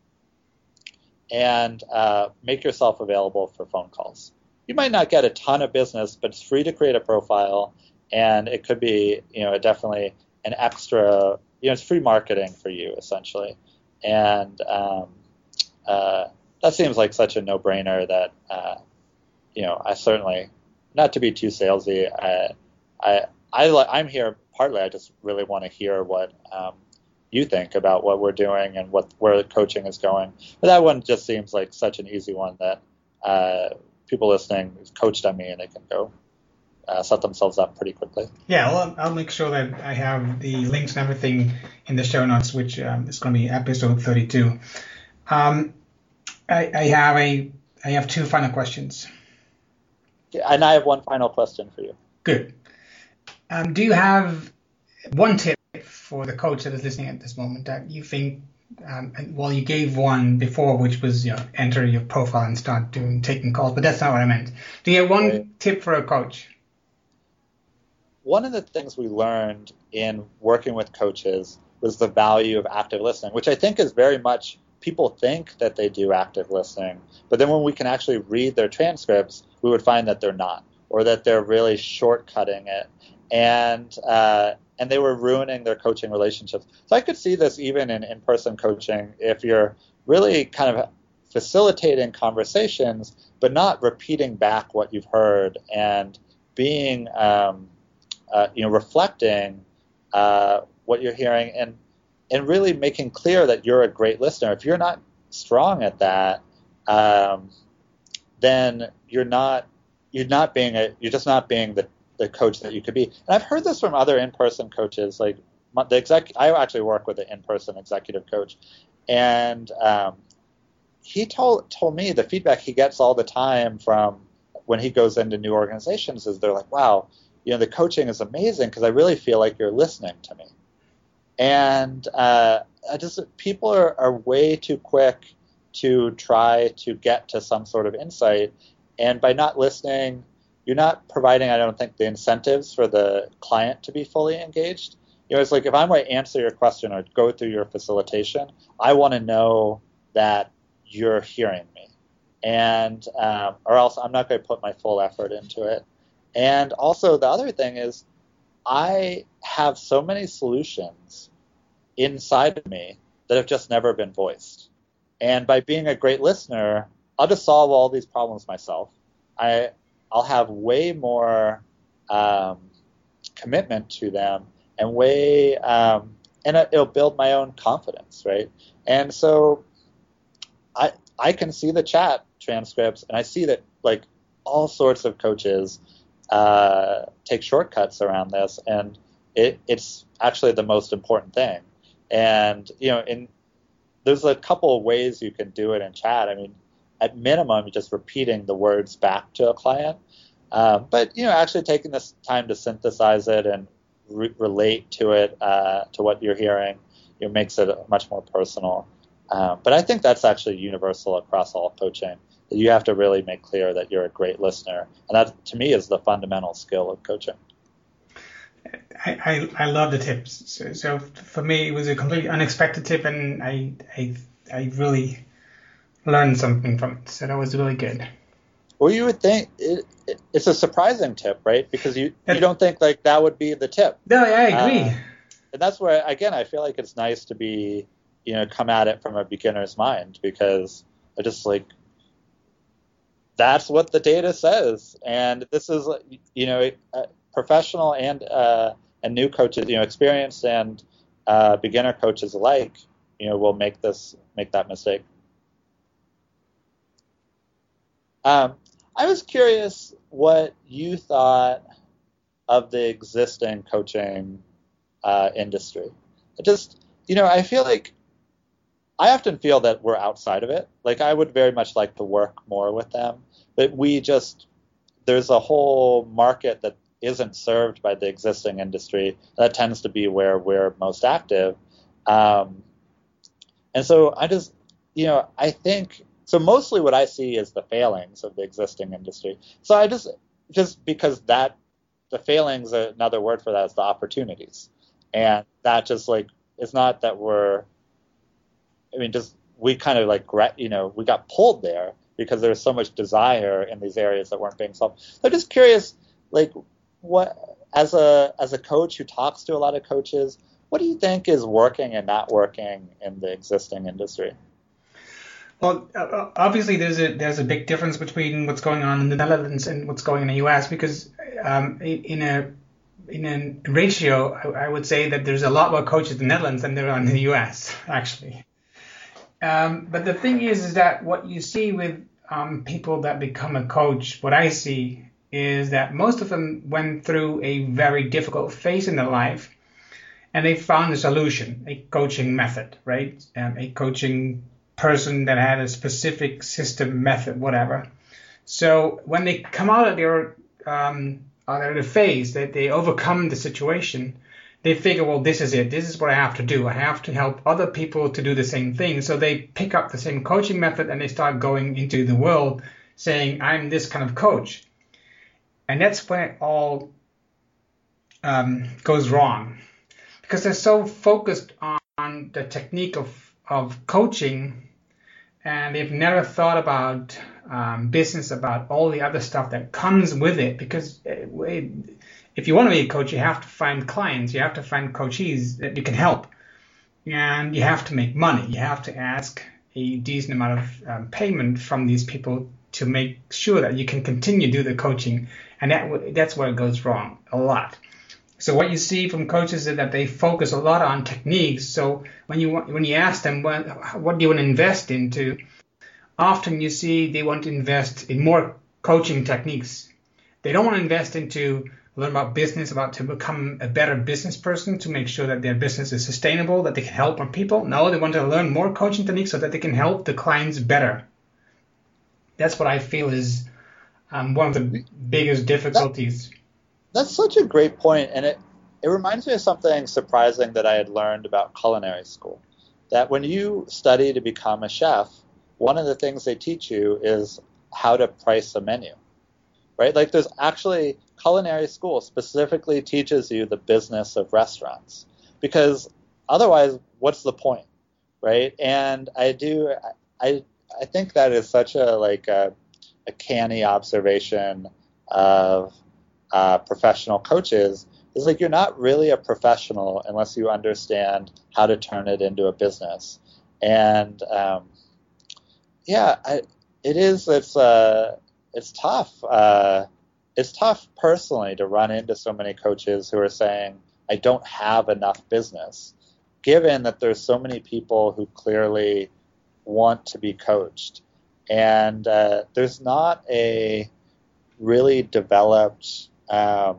and uh, make yourself available for phone calls. You might not get a ton of business, but it's free to create a profile, and it could be, you know, definitely an extra, you know, it's free marketing for you, essentially. And um, uh, that seems like such a no-brainer that, uh, you know, I certainly, not to be too salesy, I, I, I, I'm here partly, I just really want to hear what um, you think about what we're doing and what where the coaching is going. But that one just seems like such an easy one that uh, people listening coached on me and they can go uh, set themselves up pretty quickly. Yeah, well, I'll make sure that I have the links and everything in the show notes, which um, is going to be episode thirty-two. Um, I, I have a I have two final questions. Yeah, and I have one final question for you. Good. Um, do you have one tip for the coach that is listening at this moment that you think, um, and, well, you gave one before, which was, you know, enter your profile and start doing taking calls, but that's not what I meant. Do you have one right. tip for a coach? One of the things we learned in working with coaches was the value of active listening, which I think is very much, people think that they do active listening, but then when we can actually read their transcripts, we would find that they're not, or that they're really shortcutting it. And uh, and they were ruining their coaching relationships. So I could see this even in in-person coaching, if you're really kind of facilitating conversations, but not repeating back what you've heard and being, um, uh, you know, reflecting uh, what you're hearing and and really making clear that you're a great listener. If you're not strong at that, um, then you're not you're not being a you're just not being the the coach that you could be. And I've heard this from other in-person coaches. Like the exec, I actually work with an in-person executive coach, and um, he told told me the feedback he gets all the time from when he goes into new organizations is they're like, wow, you know, the coaching is amazing because I really feel like you're listening to me. And uh, I just people are, are way too quick to try to get to some sort of insight, and by not listening, you're not providing, I don't think, the incentives for the client to be fully engaged. You know, it's like if I'm going to answer your question or go through your facilitation, I want to know that you're hearing me, and um, or else I'm not going to put my full effort into it. And also the other thing is, I have so many solutions inside of me that have just never been voiced. And by being a great listener, I'll just solve all these problems myself. I I'll have way more um, commitment to them, and way, um, and it'll build my own confidence, right? And so, I I can see the chat transcripts, and I see that like all sorts of coaches uh, take shortcuts around this, and it, it's actually the most important thing. And you know, in there's a couple of ways you can do it in chat. I mean, at minimum, just repeating the words back to a client. Uh, but, you know, actually taking this time to synthesize it and re- relate to it, uh, to what you're hearing, you know, makes it much more personal. Uh, but I think that's actually universal across all coaching. That you have to really make clear that you're a great listener. And that, to me, is the fundamental skill of coaching. I, I, I love the tips. So, so for me, it was a completely unexpected tip, and I, I, I really learned something from it. So that was really good. Well, you would think it, it, it's a surprising tip, right? Because you, you don't think like that would be the tip. No, I agree. Uh, and that's where, again, I feel like it's nice to be, you know, come at it from a beginner's mind, because I just like, that's what the data says. And this is, you know, uh, professional and uh, and new coaches, you know, experienced and uh, beginner coaches alike, you know, will make this make that mistake. Um, I was curious what you thought of the existing coaching uh, industry. It just, you know, I feel like I often feel that we're outside of it. Like I would very much like to work more with them, but we just, there's a whole market that isn't served by the existing industry. That tends to be where we're most active. Um, and so I just, you know, I think, so mostly what I see is the failings of the existing industry. So I just, just because that, the failings, another word for that is the opportunities. And that just like, it's not that we're, I mean, just, we kind of like, you know, we got pulled there because there's so much desire in these areas that weren't being solved. So I'm just curious, like, what, as a, as a coach who talks to a lot of coaches, what do you think is working and not working in the existing industry? Well, uh, obviously there's a there's a big difference between what's going on in the Netherlands and what's going on in the U S, because um, in a in a ratio, I, I would say that there's a lot more coaches in the Netherlands than there are in the U S, actually. Um, but the thing is, is that what you see with um, people that become a coach, what I see is that most of them went through a very difficult phase in their life, and they found a solution, a coaching method, right? Um, a coaching person that had a specific system, method, whatever. So when they come out of their um, out of the phase, that they overcome the situation, they figure, well, this is it. This is what I have to do. I have to help other people to do the same thing. So they pick up the same coaching method and they start going into the world saying, I'm this kind of coach. And that's where it all um, goes wrong, because they're so focused on the technique of, of coaching, and they've never thought about um, business, about all the other stuff that comes with it. Because it, if you want to be a coach, you have to find clients, you have to find coachees that you can help, and you have to make money. You have to ask a decent amount of um, payment from these people to make sure that you can continue to do the coaching, and that that's where it goes wrong a lot. So what you see from coaches is that they focus a lot on techniques. So when you when you ask them what, what do you want to invest into, often you see they want to invest in more coaching techniques. They don't want to invest into learn about business, about to become a better business person, to make sure that their business is sustainable, that they can help more people. No, they want to learn more coaching techniques so that they can help the clients better. That's what I feel is um, one of the biggest difficulties. That's such a great point, and it, it reminds me of something surprising that I had learned about culinary school. That when you study to become a chef, one of the things they teach you is how to price a menu, right? Like there's actually, culinary school specifically teaches you the business of restaurants, because otherwise, what's the point, right? And I do, I, I think that is such a like a, a canny observation of Uh, professional coaches, is like you're not really a professional unless you understand how to turn it into a business. And um, yeah, I, it is. It's uh, it's tough. Uh, it's tough personally to run into so many coaches who are saying, "I don't have enough business," given that there's so many people who clearly want to be coached, and uh, there's not a really developed Um,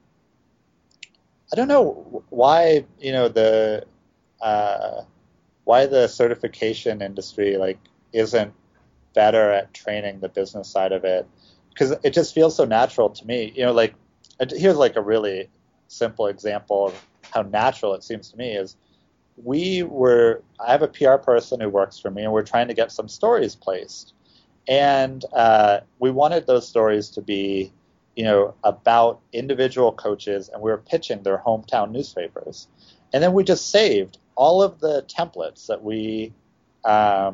I don't know why, you know, the uh, why the certification industry like isn't better at training the business side of it, because it just feels so natural to me. You know, like here's like a really simple example of how natural it seems to me is we were. I have a P R person who works for me, and we're trying to get some stories placed, and uh, we wanted those stories to be, you know, about individual coaches, and we were pitching their hometown newspapers. And then we just saved all of the templates that we um,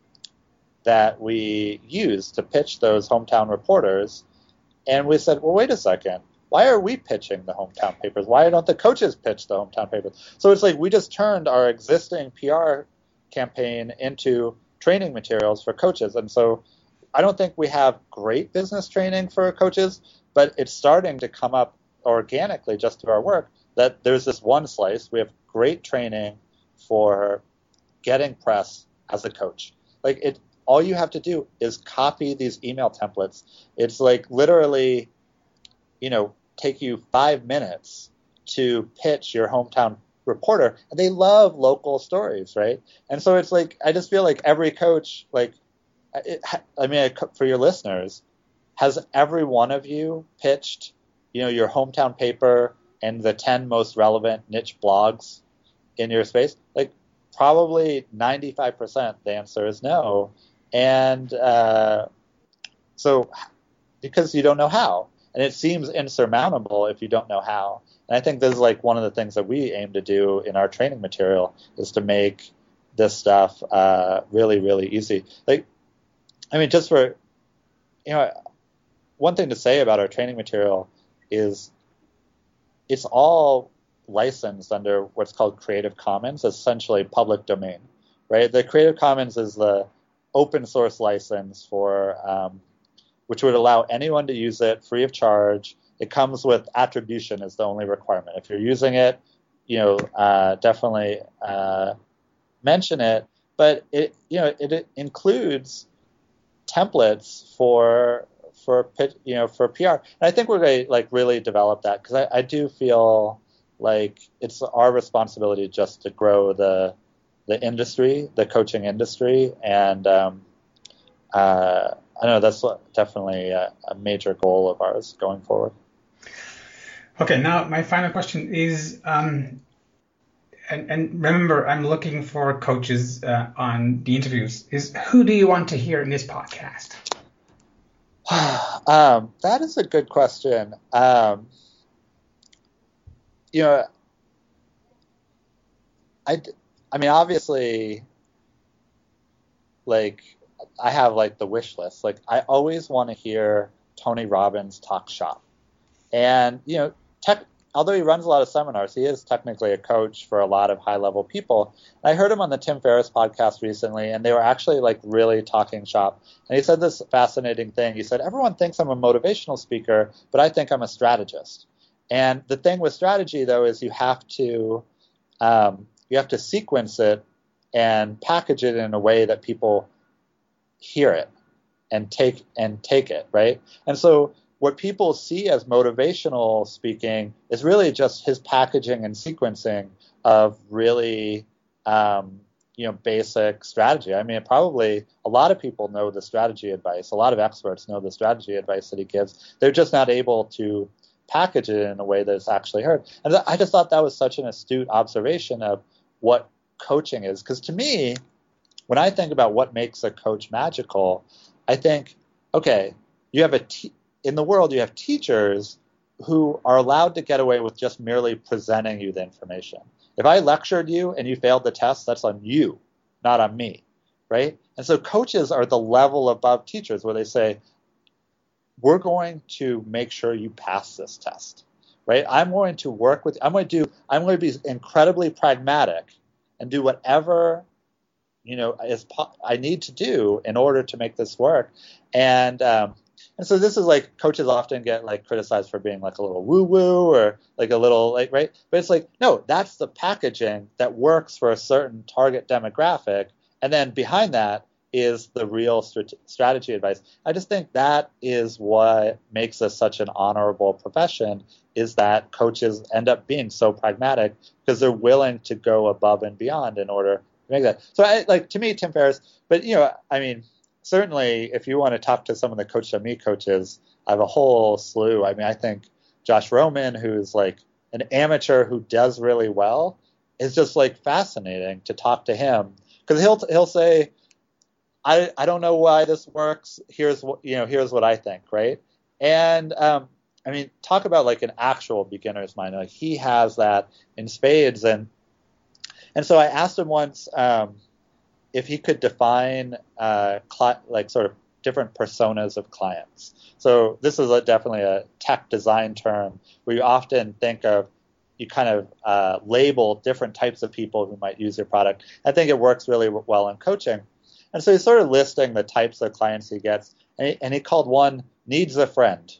that we used to pitch those hometown reporters. And we said, well, wait a second. Why are we pitching the hometown papers? Why don't the coaches pitch the hometown papers? So it's like we just turned our existing P R campaign into training materials for coaches. And so I don't think we have great business training for coaches, but it's starting to come up organically just through our work that there's this one slice. We have great training for getting press as a coach. Like it, all you have to do is copy these email templates. It's like literally, you know, take you five minutes to pitch your hometown reporter, and they love local stories, right? And so it's like, I just feel like every coach, like, it, I mean, for your listeners, has every one of you pitched, you know, your hometown paper and the ten most relevant niche blogs in your space? Like probably ninety-five percent the answer is no. And uh, so because you don't know how, and it seems insurmountable if you don't know how. And I think this is like one of the things that we aim to do in our training material is to make this stuff uh, really, really easy. Like, I mean, just for, you know, one thing to say about our training material is it's all licensed under what's called Creative Commons, essentially public domain, right? The Creative Commons is the open source license for, um, which would allow anyone to use it free of charge. It comes with attribution as the only requirement. If you're using it, you know, uh, definitely uh, mention it. But it, you know, it, it includes templates for for you know for P R, and I think we're going to like really develop that, because I, I do feel like it's our responsibility just to grow the the industry, the coaching industry, and um, uh, I know that's definitely a, a major goal of ours going forward. Okay, now my final question is, um, and, and remember, I'm looking for coaches uh, on the interviews. Is who do you want to hear in this podcast? um, that is a good question. Um, you know, I, I mean, obviously, like, I have, like, the wish list. Like, I always want to hear Tony Robbins talk shop. And, you know, tech, although he runs a lot of seminars, he is technically a coach for a lot of high-level people. And I heard him on the Tim Ferriss podcast recently, and they were actually, like, really talking shop. And he said this fascinating thing. He said, everyone thinks I'm a motivational speaker, but I think I'm a strategist. And the thing with strategy, though, is you have to um, you have to sequence it and package it in a way that people hear it and take and take it, right? And so what people see as motivational speaking is really just his packaging and sequencing of really, um, you know, basic strategy. I mean, probably a lot of people know the strategy advice. A lot of experts know the strategy advice that he gives. They're just not able to package it in a way that's actually heard. And I just thought that was such an astute observation of what coaching is. Because to me, when I think about what makes a coach magical, I think, okay, you have a te- in the world, you have teachers who are allowed to get away with just merely presenting you the information. If I lectured you and you failed the test, that's on you, not on me, right? And so coaches are the level above teachers where they say, we're going to make sure you pass this test, right? I'm going to work with, I'm going to do, I'm going to be incredibly pragmatic and do whatever, you know, is I need to do in order to make this work. And, um, And so this is like coaches often get like criticized for being like a little woo woo or like a little like, right. But it's like, no, that's the packaging that works for a certain target demographic. And then behind that is the real strat- strategy advice. I just think that is what makes us such an honorable profession, is that coaches end up being so pragmatic because they're willing to go above and beyond in order to make that. So I, like, to me, Tim Ferriss, but you know, I mean, certainly, if you want to talk to some of the Coach Me coaches, I have a whole slew. I mean, I think Josh Roman, who's like an amateur who does really well, is just like fascinating to talk to him, because he'll he'll say, I I don't know why this works. Here's what you know. Here's what I think, right? And um, I mean, talk about like an actual beginner's mind. Like he has that in spades, and and so I asked him once. Um, if he could define uh, cli- like sort of different personas of clients. So this is a, definitely a tech design term where you often think of, you kind of uh, label different types of people who might use your product. I think it works really well in coaching. And so he's sort of listing the types of clients he gets, and he, and he called one needs a friend.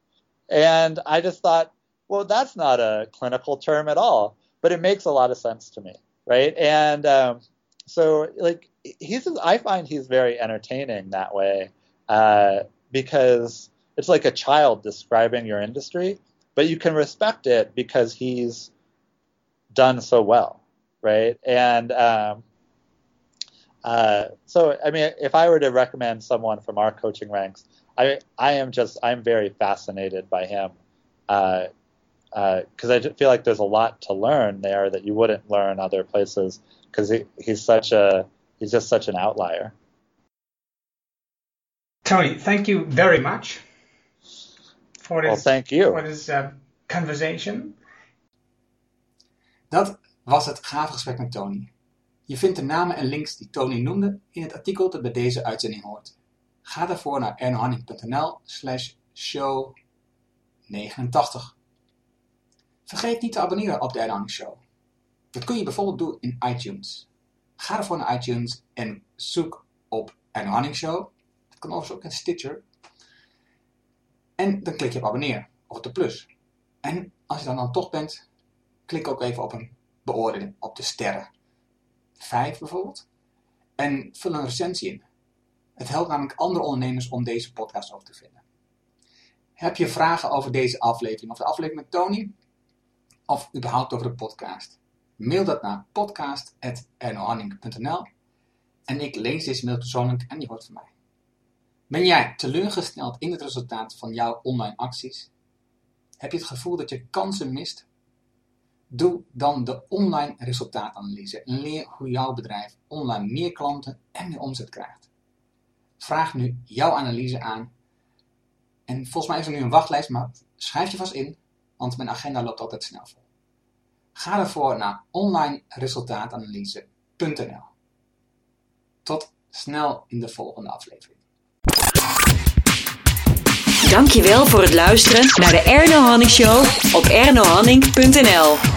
And I just thought, well, that's not a clinical term at all, but it makes a lot of sense to me, right? And um, So, like, he's, I find he's very entertaining that way uh, because it's like a child describing your industry, but you can respect it because he's done so well, right? And um, uh, so, I mean, if I were to recommend someone from our coaching ranks, I, I am just, I'm very fascinated by him because uh, uh, I feel like there's a lot to learn there that you wouldn't learn other places. Because he, he's such a he's just such an outlier. Tony, thank you very much for this, well, thank you. For this uh, conversation. Dat was het gave gesprek met Tony. Je vindt de namen en links die Tony noemde in het artikel dat bij deze uitzending hoort. Ga daarvoor naar ernohanning.nl slash show negenentachtig. Vergeet niet te abonneren op de Erno Hanning Show. Dat kun je bijvoorbeeld doen in iTunes. Ga ervoor naar iTunes en zoek op Erno Hanning Show. Dat kan overigens ook in Stitcher. En dan klik je op abonneren, of op de plus. En als je dan dan toch bent, klik ook even op een beoordeling, op de sterren. Vijf bijvoorbeeld. En vul een recensie in. Het helpt namelijk andere ondernemers om deze podcast ook te vinden. Heb je vragen over deze aflevering of de aflevering met Tony? Of überhaupt over de podcast? Mail dat naar podcast at ernohanning punt n l en ik lees deze mail persoonlijk en die hoort van mij. Ben jij teleurgesteld in het resultaat van jouw online acties? Heb je het gevoel dat je kansen mist? Doe dan de online resultaatanalyse en leer hoe jouw bedrijf online meer klanten en meer omzet krijgt. Vraag nu jouw analyse aan. En volgens mij is er nu een wachtlijst, maar schrijf je vast in, want mijn agenda loopt altijd snel vol. Ga ervoor naar online resultaatanalyse punt n l. Tot snel in de volgende aflevering. Dankjewel voor het luisteren naar de Erno Hanning Show op erno hanning punt n l.